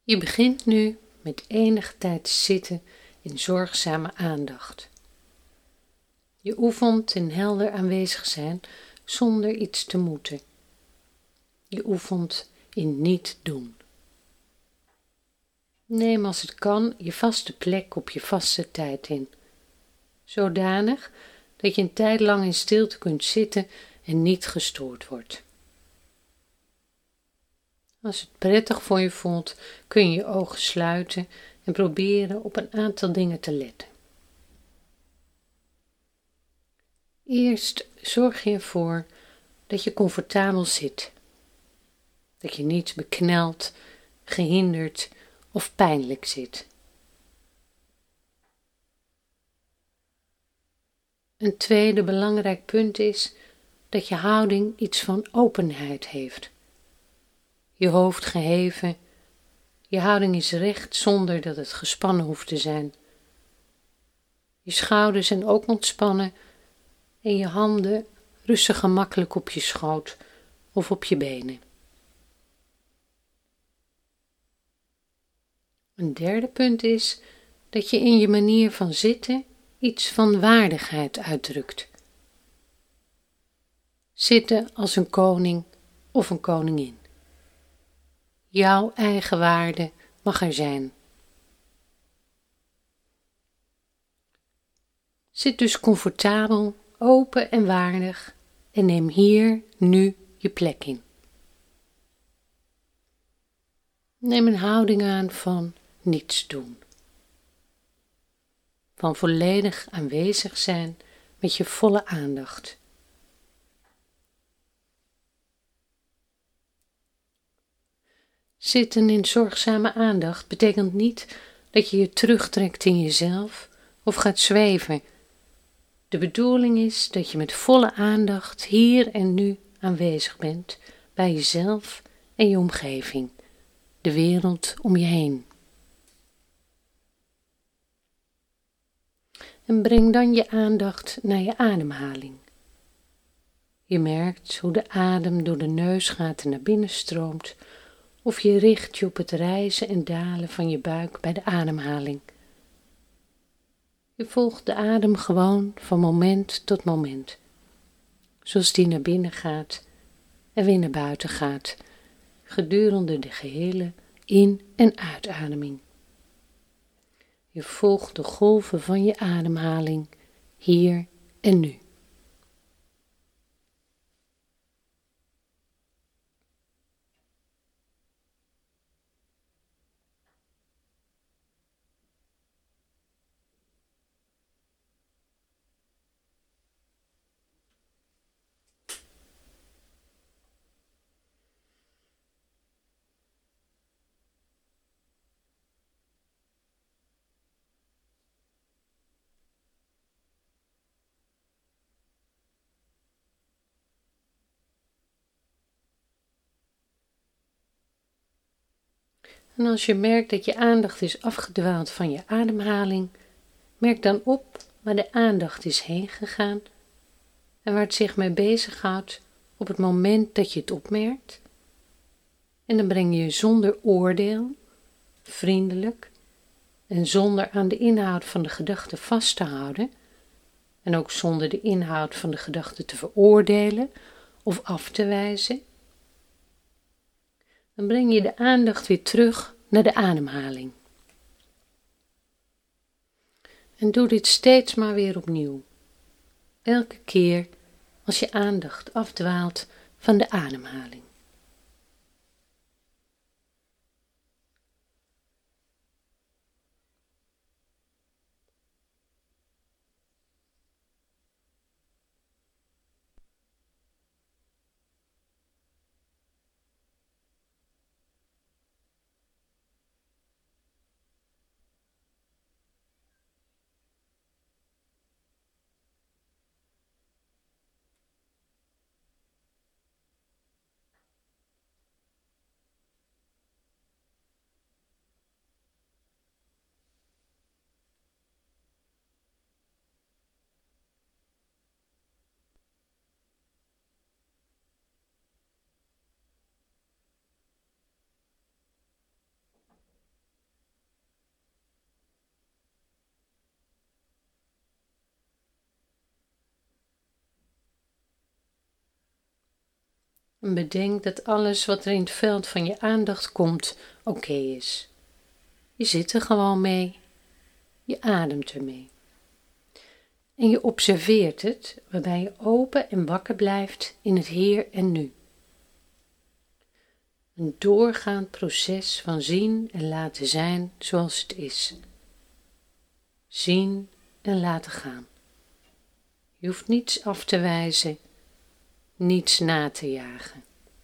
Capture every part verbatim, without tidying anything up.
Je begint nu met enige tijd te zitten in zorgzame aandacht. Je oefent in helder aanwezig zijn zonder iets te moeten. Je oefent in niet doen. Neem als het kan je vaste plek op je vaste tijd in, zodanig dat je een tijd lang in stilte kunt zitten en niet gestoord wordt. Als het prettig voor je voelt, kun je je ogen sluiten en proberen op een aantal dingen te letten. Eerst zorg je ervoor dat je comfortabel zit, dat je niet bekneld, gehinderd of pijnlijk zit. Een tweede belangrijk punt is dat je houding iets van openheid heeft. Je hoofd geheven, je houding is recht zonder dat het gespannen hoeft te zijn. Je schouders zijn ook ontspannen en je handen rusten gemakkelijk op je schoot of op je benen. Een derde punt is dat je in je manier van zitten iets van waardigheid uitdrukt. Zitten als een koning of een koningin. Jouw eigen waarde mag er zijn. Zit dus comfortabel, open en waardig en neem hier nu je plek in. Neem een houding aan van niets doen. Van volledig aanwezig zijn met je volle aandacht. Zitten in zorgzame aandacht betekent niet dat je je terugtrekt in jezelf of gaat zweven. De bedoeling is dat je met volle aandacht hier en nu aanwezig bent bij jezelf en je omgeving, de wereld om je heen. En breng dan je aandacht naar je ademhaling. Je merkt hoe de adem door de neusgaten naar binnen stroomt, of je richt je op het rijzen en dalen van je buik bij de ademhaling. Je volgt de adem gewoon van moment tot moment, zoals die naar binnen gaat en weer naar buiten gaat, gedurende de gehele in- en uitademing. Je volgt de golven van je ademhaling, hier en nu. En als je merkt dat je aandacht is afgedwaald van je ademhaling, merk dan op waar de aandacht is heen gegaan en waar het zich mee bezighoudt op het moment dat je het opmerkt. En dan breng je zonder oordeel, vriendelijk en zonder aan de inhoud van de gedachte vast te houden en ook zonder de inhoud van de gedachte te veroordelen of af te wijzen, dan breng je de aandacht weer terug naar de ademhaling. En doe dit steeds maar weer opnieuw. Elke keer als je aandacht afdwaalt van de ademhaling. En bedenk dat alles wat er in het veld van je aandacht komt, oké is. Je zit er gewoon mee. Je ademt ermee. En je observeert het, waarbij je open en wakker blijft in het hier en nu. Een doorgaand proces van zien en laten zijn zoals het is. Zien en laten gaan. Je hoeft niets af te wijzen, niets na te jagen.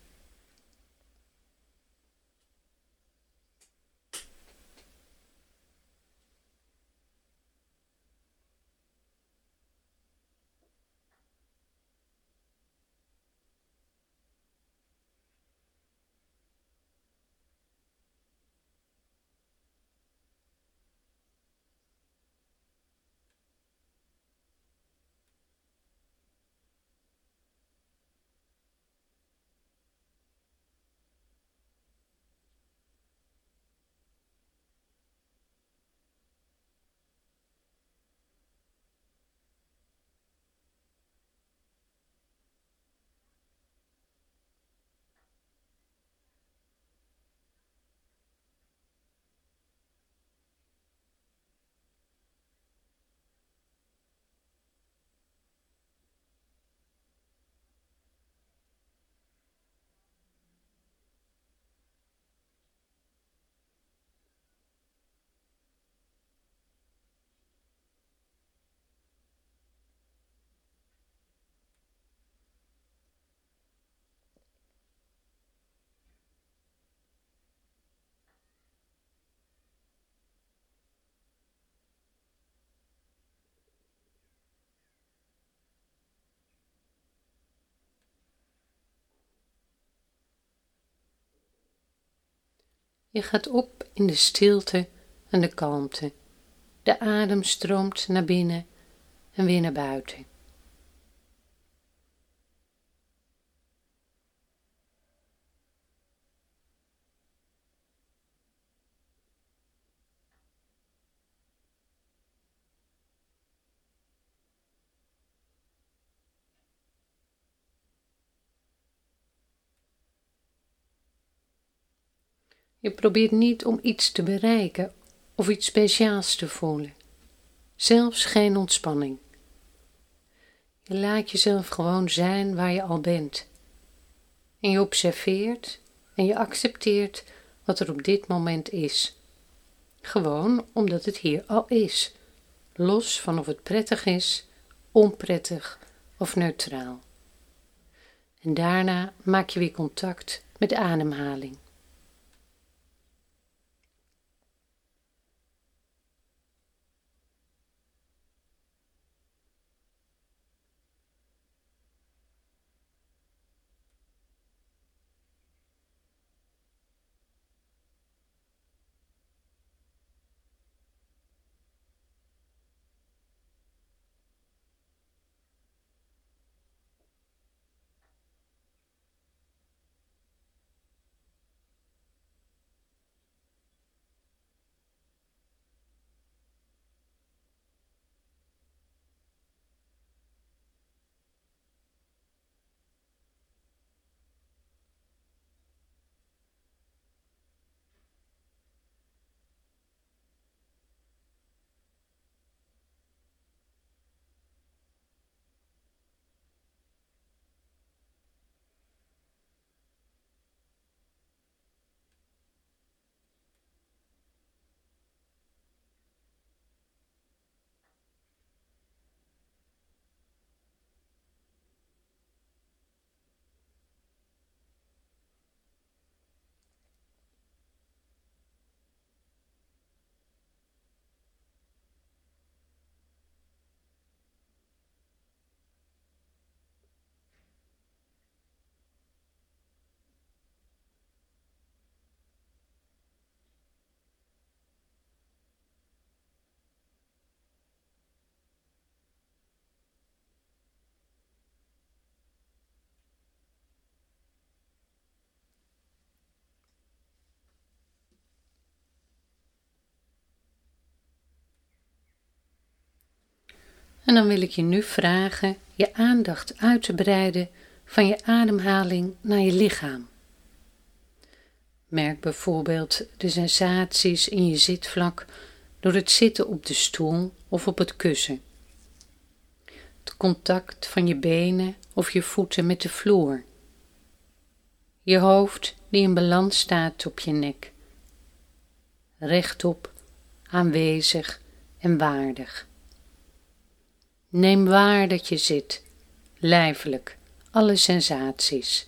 Je gaat op in de stilte en de kalmte. De adem stroomt naar binnen en weer naar buiten. Je probeert niet om iets te bereiken of iets speciaals te voelen. Zelfs geen ontspanning. Je laat jezelf gewoon zijn waar je al bent. En je observeert en je accepteert wat er op dit moment is. Gewoon omdat het hier al is. Los van of het prettig is, onprettig of neutraal. En daarna maak je weer contact met de ademhaling. En dan wil ik je nu vragen je aandacht uit te breiden van je ademhaling naar je lichaam. Merk bijvoorbeeld de sensaties in je zitvlak door het zitten op de stoel of op het kussen. Het contact van je benen of je voeten met de vloer. Je hoofd die in balans staat op je nek. Rechtop, aanwezig en waardig. Neem waar dat je zit, lijfelijk, alle sensaties.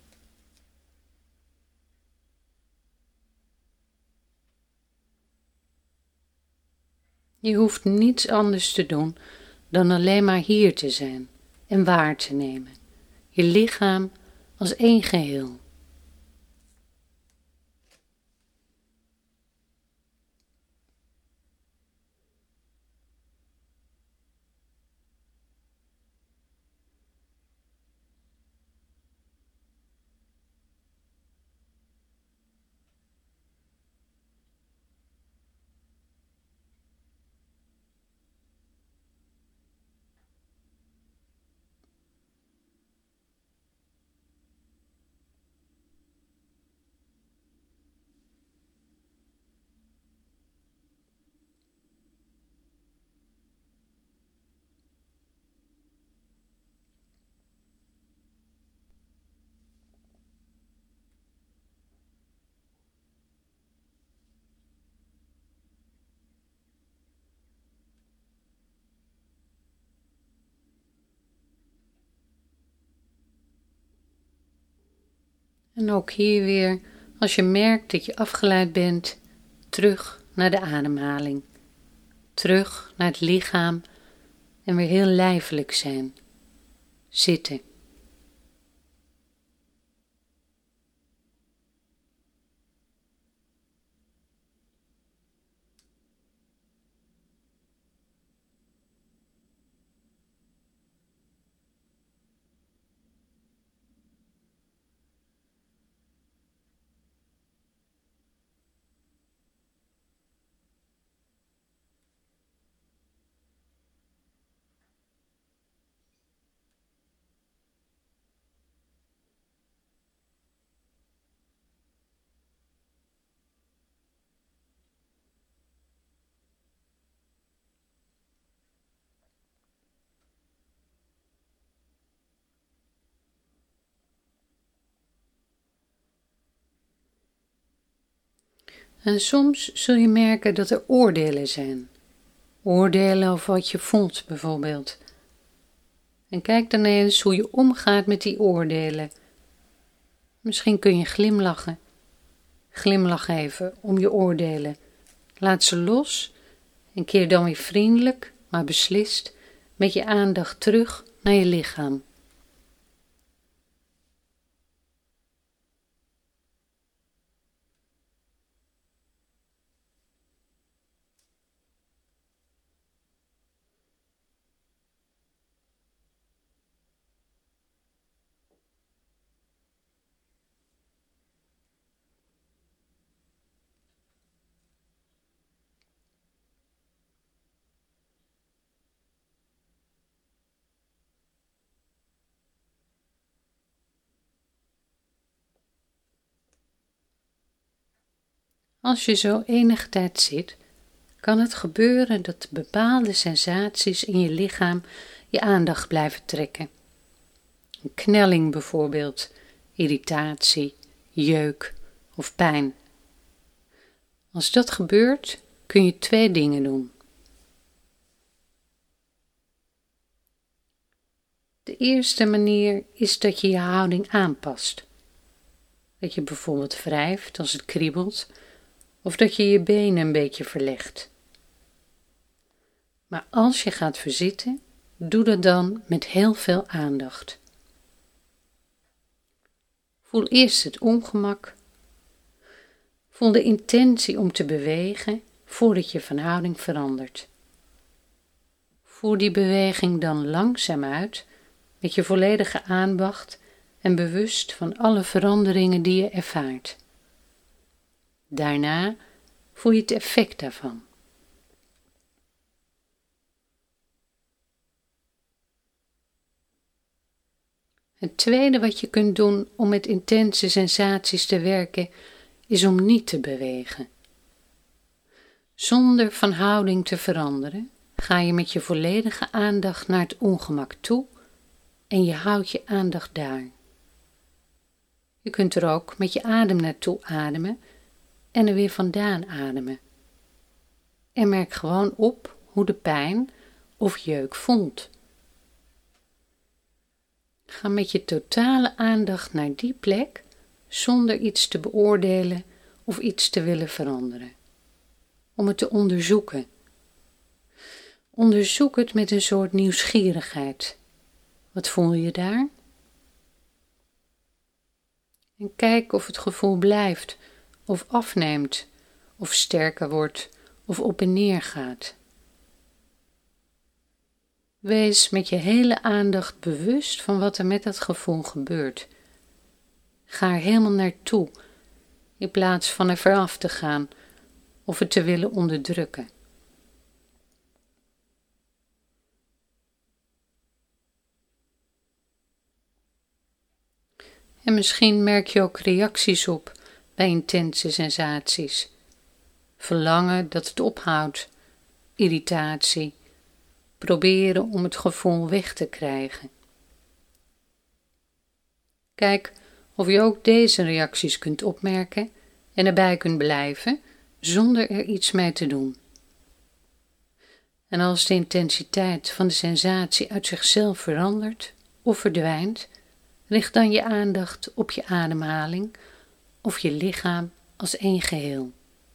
Je hoeft niets anders te doen dan alleen maar hier te zijn en waar te nemen. Je lichaam als één geheel. En ook hier weer, als je merkt dat je afgeleid bent, terug naar de ademhaling. Terug naar het lichaam en weer heel lijfelijk zijn. Zitten. En soms zul je merken dat er oordelen zijn. Oordelen over wat je voelt bijvoorbeeld. En kijk dan eens hoe je omgaat met die oordelen. Misschien kun je glimlachen. Glimlach even om je oordelen. Laat ze los en keer dan weer vriendelijk, maar beslist met je aandacht terug naar je lichaam. Als je zo enige tijd zit, kan het gebeuren dat bepaalde sensaties in je lichaam je aandacht blijven trekken. Een knelling bijvoorbeeld, irritatie, jeuk of pijn. Als dat gebeurt, kun je twee dingen doen. De eerste manier is dat je je houding aanpast. Dat je bijvoorbeeld wrijft als het kriebelt, of dat je je benen een beetje verlegt. Maar als je gaat verzitten, doe dat dan met heel veel aandacht. Voel eerst het ongemak. Voel de intentie om te bewegen voordat je van houding verandert. Voer die beweging dan langzaam uit met je volledige aandacht en bewust van alle veranderingen die je ervaart. Daarna voel je het effect daarvan. Het tweede wat je kunt doen om met intense sensaties te werken, is om niet te bewegen. Zonder van houding te veranderen, ga je met je volledige aandacht naar het ongemak toe en je houdt je aandacht daar. Je kunt er ook met je adem naartoe ademen en er weer vandaan ademen. En merk gewoon op hoe de pijn of jeuk voelt. Ga met je totale aandacht naar die plek zonder iets te beoordelen of iets te willen veranderen. Om het te onderzoeken. Onderzoek het met een soort nieuwsgierigheid. Wat voel je daar? En kijk of het gevoel blijft, of afneemt, of sterker wordt, of op en neer gaat. Wees met je hele aandacht bewust van wat er met dat gevoel gebeurt. Ga er helemaal naartoe, in plaats van er vooraf te gaan of het te willen onderdrukken. En misschien merk je ook reacties op bij intense sensaties. Verlangen dat het ophoudt, irritatie, proberen om het gevoel weg te krijgen. Kijk of je ook deze reacties kunt opmerken en erbij kunt blijven zonder er iets mee te doen. En als de intensiteit van de sensatie uit zichzelf verandert of verdwijnt, richt dan je aandacht op je ademhaling of je lichaam als één geheel.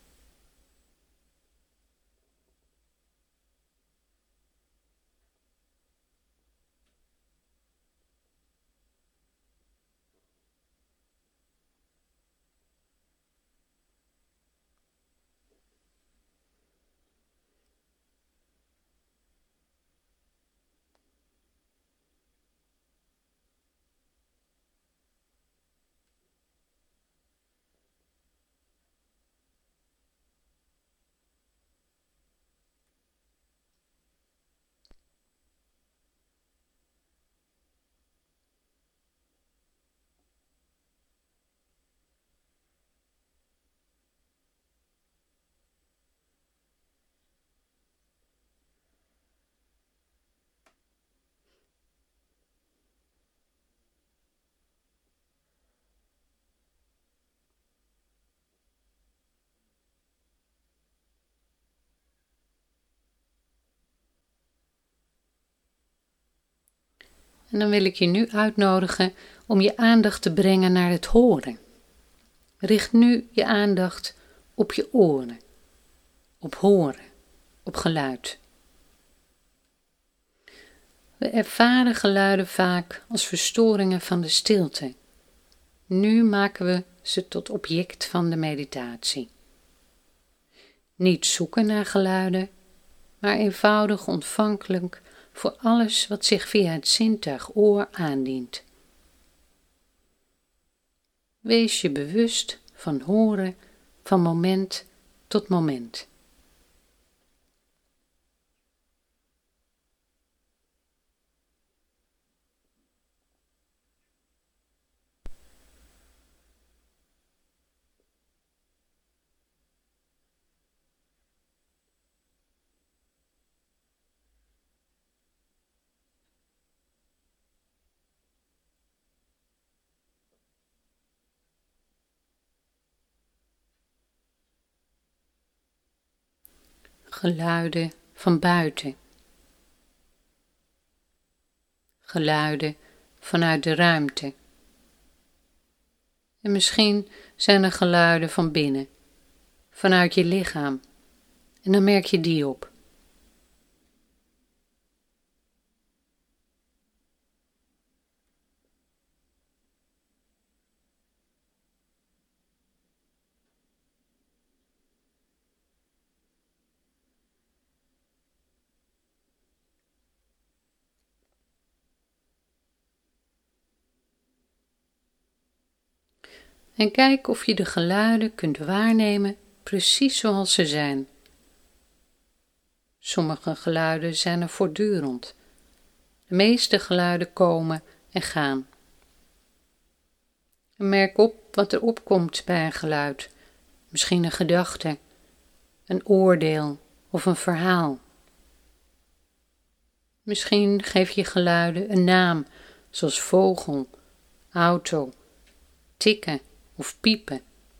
En dan wil ik je nu uitnodigen om je aandacht te brengen naar het horen. Richt nu je aandacht op je oren, op horen, op geluid. We ervaren geluiden vaak als verstoringen van de stilte. Nu maken we ze tot object van de meditatie. Niet zoeken naar geluiden, maar eenvoudig ontvankelijk voor alles wat zich via het zintuig oor aandient. Wees je bewust van horen van moment tot moment. Geluiden van buiten. Geluiden vanuit de ruimte. En misschien zijn er geluiden van binnen, vanuit je lichaam. En dan merk je die op. En kijk of je de geluiden kunt waarnemen precies zoals ze zijn. Sommige geluiden zijn er voortdurend. De meeste geluiden komen en gaan. En merk op wat er opkomt bij een geluid. Misschien een gedachte, een oordeel of een verhaal. Misschien geef je geluiden een naam, zoals vogel, auto, tikken of piepen.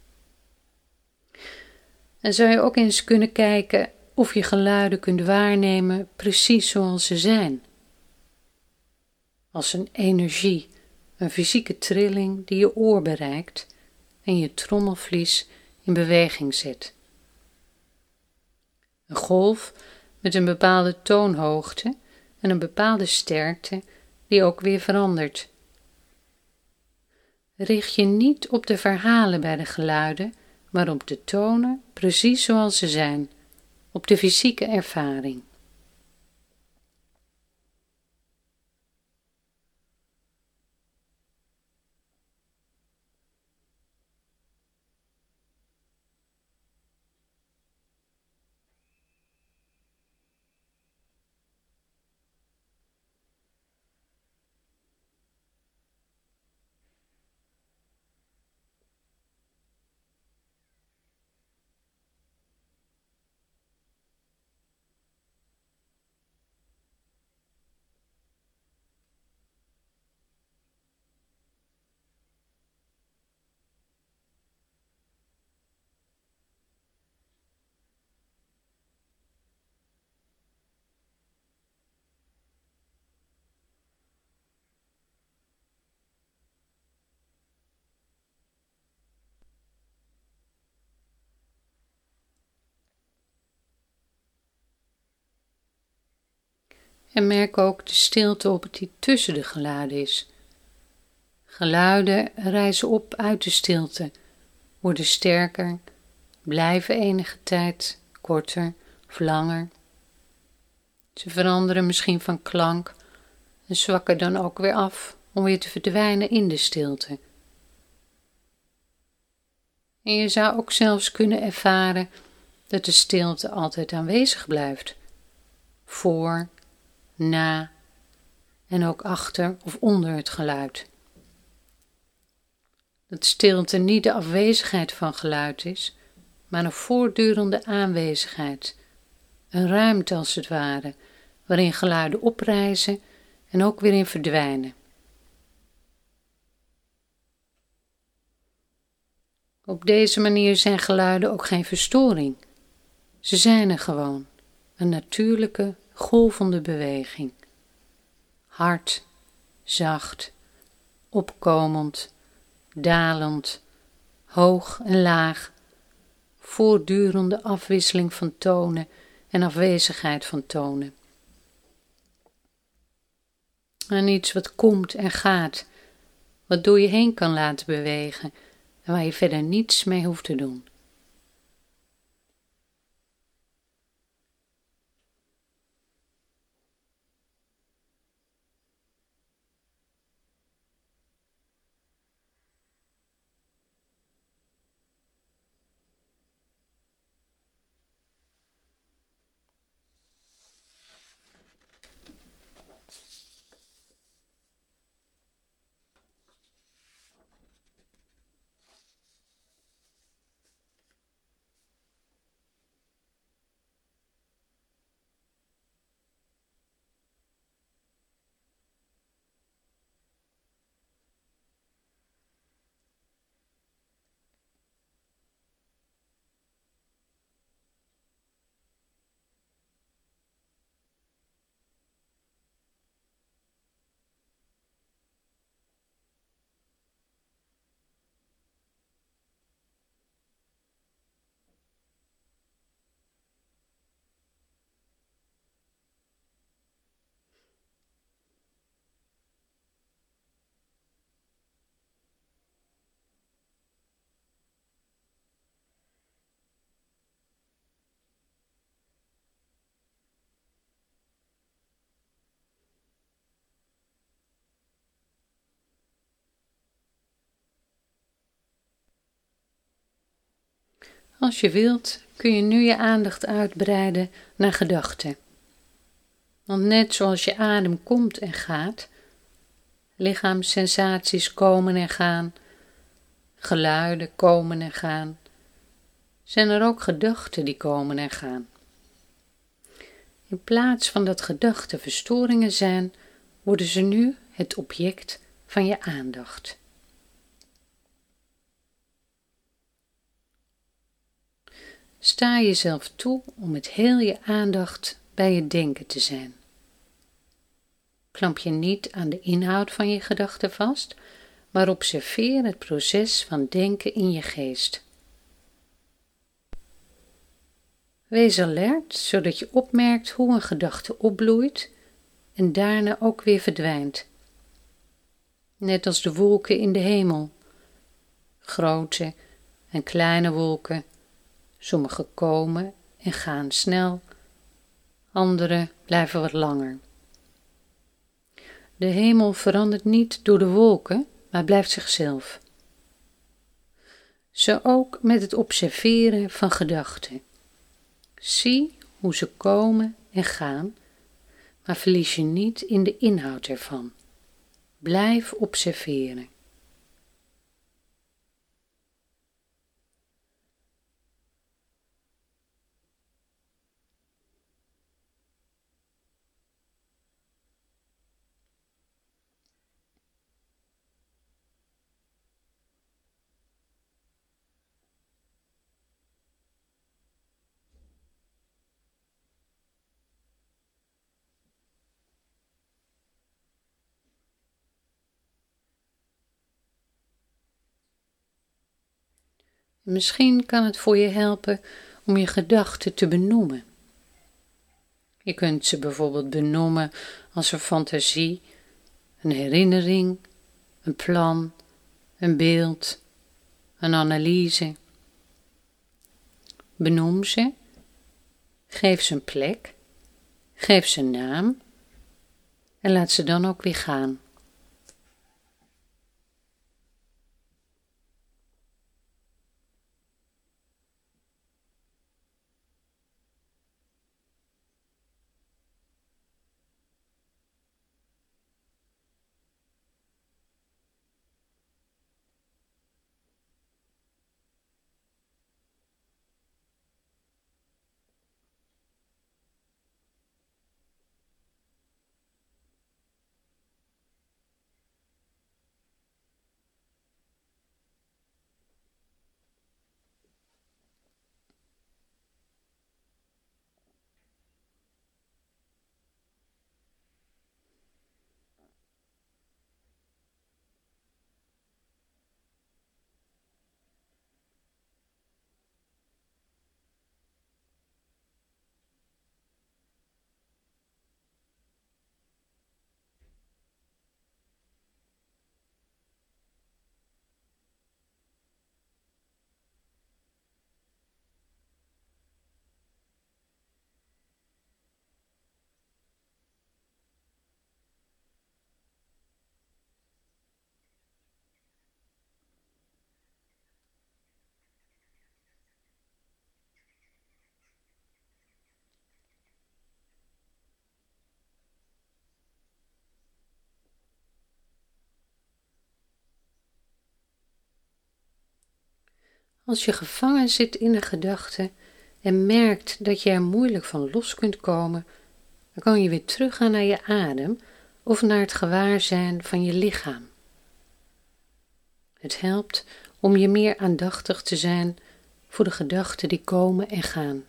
En zou je ook eens kunnen kijken of je geluiden kunt waarnemen precies zoals ze zijn. Als een energie, een fysieke trilling die je oor bereikt en je trommelvlies in beweging zet. Een golf met een bepaalde toonhoogte en een bepaalde sterkte die ook weer verandert. Richt je niet op de verhalen bij de geluiden, maar op de tonen precies zoals ze zijn, op de fysieke ervaring. En merk ook de stilte op die tussen de geluiden is. Geluiden rijzen op uit de stilte, worden sterker, blijven enige tijd, korter of langer. Ze veranderen misschien van klank en zwakken dan ook weer af om weer te verdwijnen in de stilte. En je zou ook zelfs kunnen ervaren dat de stilte altijd aanwezig blijft, voor, na en ook achter of onder het geluid. Dat stilte niet de afwezigheid van geluid is, maar een voortdurende aanwezigheid, een ruimte als het ware, waarin geluiden oprijzen en ook weer in verdwijnen. Op deze manier zijn geluiden ook geen verstoring. Ze zijn er gewoon, een natuurlijke, golvende beweging. Hard, zacht, opkomend, dalend, hoog en laag, voortdurende afwisseling van tonen en afwezigheid van tonen. En iets wat komt en gaat, wat door je heen kan laten bewegen en waar je verder niets mee hoeft te doen. Als je wilt, kun je nu je aandacht uitbreiden naar gedachten. Want net zoals je adem komt en gaat, lichaamssensaties komen en gaan, geluiden komen en gaan, zijn er ook gedachten die komen en gaan. In plaats van dat gedachten verstoringen zijn, worden ze nu het object van je aandacht. Sta jezelf toe om met heel je aandacht bij het denken te zijn. Klamp je niet aan de inhoud van je gedachten vast, maar observeer het proces van denken in je geest. Wees alert, zodat je opmerkt hoe een gedachte opbloeit en daarna ook weer verdwijnt. Net als de wolken in de hemel. Grote en kleine wolken, sommige komen en gaan snel, andere blijven wat langer. De hemel verandert niet door de wolken, maar blijft zichzelf. Zo ook met het observeren van gedachten. Zie hoe ze komen en gaan, maar verlies je niet in de inhoud ervan. Blijf observeren. Misschien kan het voor je helpen om je gedachten te benoemen. Je kunt ze bijvoorbeeld benoemen als een fantasie, een herinnering, een plan, een beeld, een analyse. Benoem ze, geef ze een plek, geef ze een naam en laat ze dan ook weer gaan. Als je gevangen zit in een gedachte en merkt dat je er moeilijk van los kunt komen, dan kan je weer teruggaan naar je adem of naar het gewaarzijn van je lichaam. Het helpt om je meer aandachtig te zijn voor de gedachten die komen en gaan.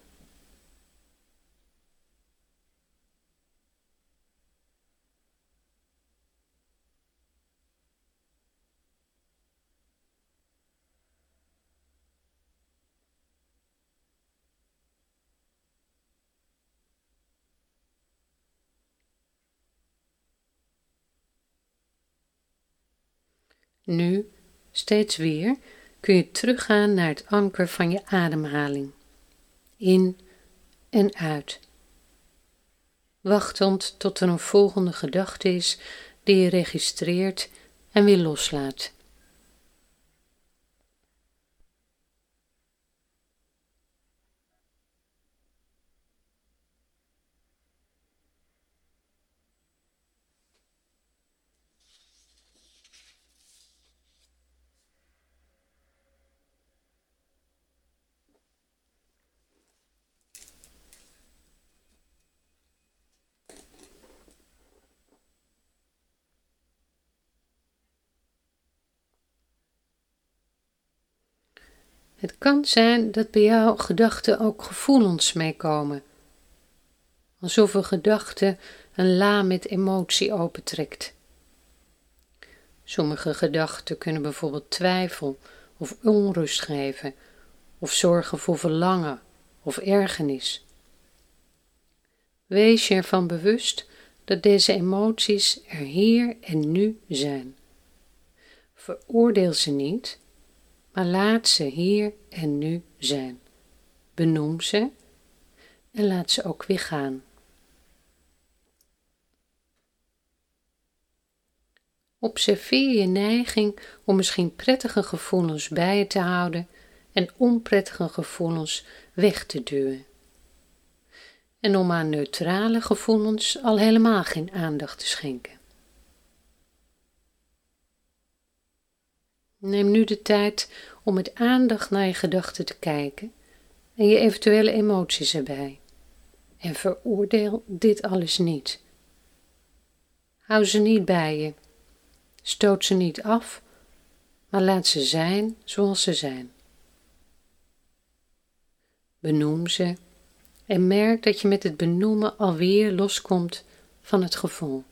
Nu, steeds weer, kun je teruggaan naar het anker van je ademhaling. In en uit. Wachtend tot er een volgende gedachte is die je registreert en weer loslaat. Het kan zijn dat bij jouw gedachten ook gevoelens meekomen. Alsof een gedachte een la met emotie opentrekt. Sommige gedachten kunnen bijvoorbeeld twijfel of onrust geven, of zorgen voor verlangen of ergernis. Wees je ervan bewust dat deze emoties er hier en nu zijn. Veroordeel ze niet, maar laat ze hier en nu zijn. Benoem ze en laat ze ook weer gaan. Observeer je neiging om misschien prettige gevoelens bij je te houden en onprettige gevoelens weg te duwen. En om aan neutrale gevoelens al helemaal geen aandacht te schenken. Neem nu de tijd om met aandacht naar je gedachten te kijken en je eventuele emoties erbij. En veroordeel dit alles niet. Hou ze niet bij je. Stoot ze niet af, maar laat ze zijn zoals ze zijn. Benoem ze en merk dat je met het benoemen alweer loskomt van het gevoel.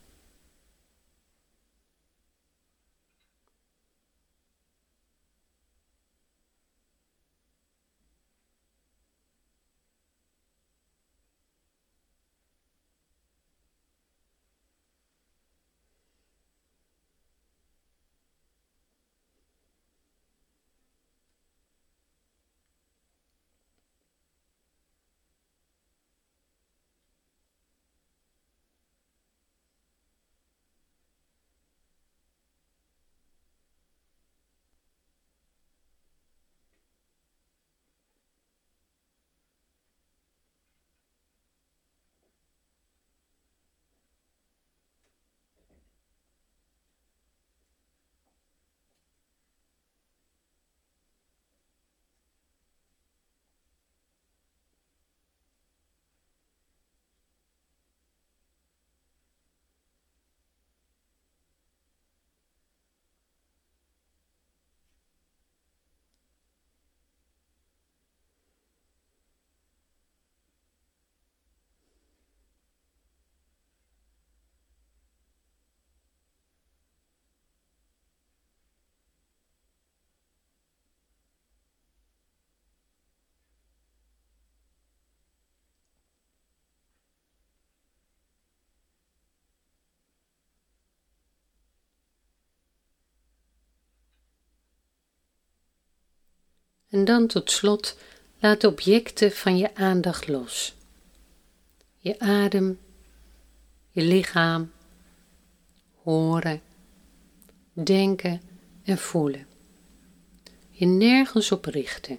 En dan tot slot laat de objecten van je aandacht los. Je adem, je lichaam, horen, denken en voelen. Je nergens op richten.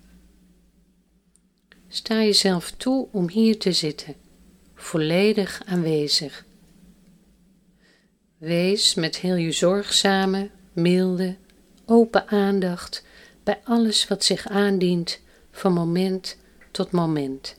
Sta jezelf toe om hier te zitten, volledig aanwezig. Wees met heel je zorgzame, milde, open aandacht bij alles wat zich aandient van moment tot moment.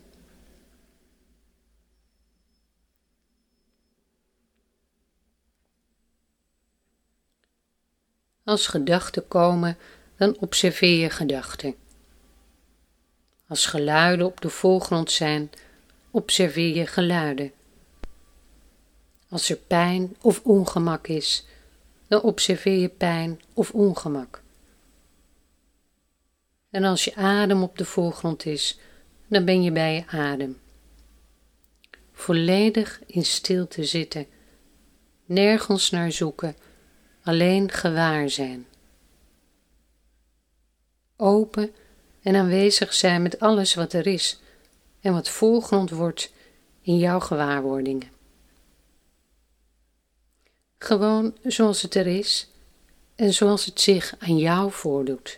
Als gedachten komen, dan observeer je gedachten. Als geluiden op de voorgrond zijn, observeer je geluiden. Als er pijn of ongemak is, dan observeer je pijn of ongemak. En als je adem op de voorgrond is, dan ben je bij je adem. Volledig in stilte zitten, nergens naar zoeken, alleen gewaar zijn. Open en aanwezig zijn met alles wat er is en wat voorgrond wordt in jouw gewaarwordingen. Gewoon zoals het er is en zoals het zich aan jou voordoet.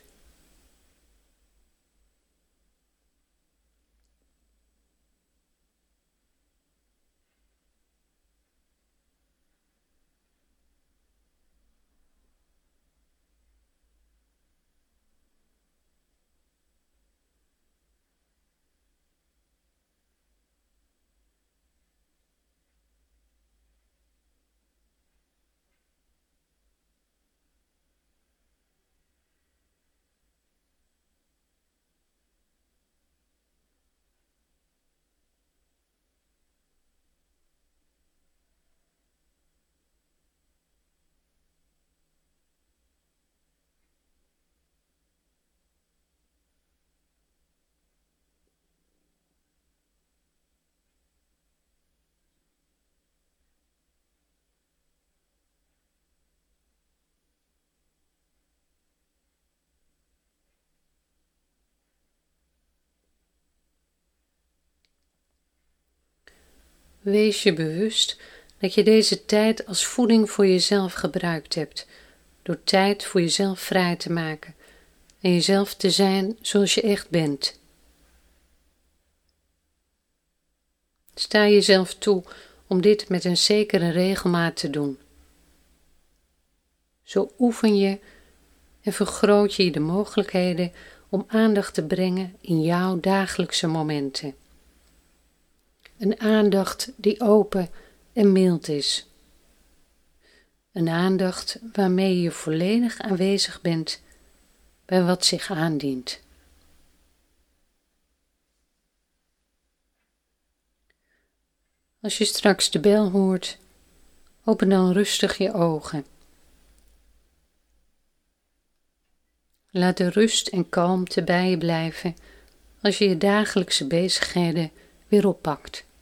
Wees je bewust dat je deze tijd als voeding voor jezelf gebruikt hebt, door tijd voor jezelf vrij te maken en jezelf te zijn zoals je echt bent. Sta jezelf toe om dit met een zekere regelmaat te doen. Zo oefen je en vergroot je de mogelijkheden om aandacht te brengen in jouw dagelijkse momenten. Een aandacht die open en mild is. Een aandacht waarmee je volledig aanwezig bent bij wat zich aandient. Als je straks de bel hoort, open dan rustig je ogen. Laat de rust en kalmte bij je blijven als je je dagelijkse bezigheden weer oppakt.